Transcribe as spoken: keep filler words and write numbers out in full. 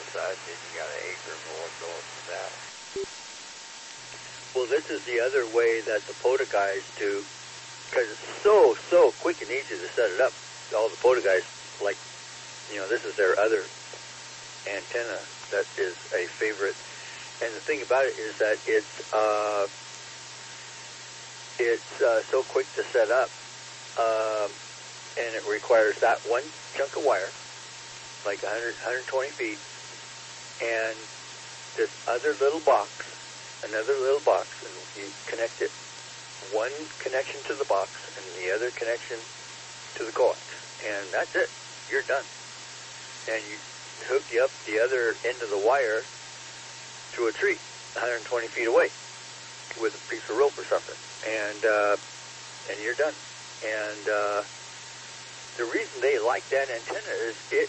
outside, then you got an acre more going to that. Well, this is the other way that the POTA guys do, because it's so, so quick and easy to set it up. All the POTA guys, like, you know, this is their other antenna that is a favorite. And the thing about it is that it's, uh, it's uh, so quick to set up, um, and it requires that one chunk of wire, like one hundred, one hundred twenty feet, and this other little box, another little box, and you connect it, one connection to the box and the other connection to the coax, and that's it. You're done. And you hook you up the other end of the wire to a tree one hundred twenty feet away with a piece of rope or something, and uh, and you're done. And uh, the reason they like that antenna is it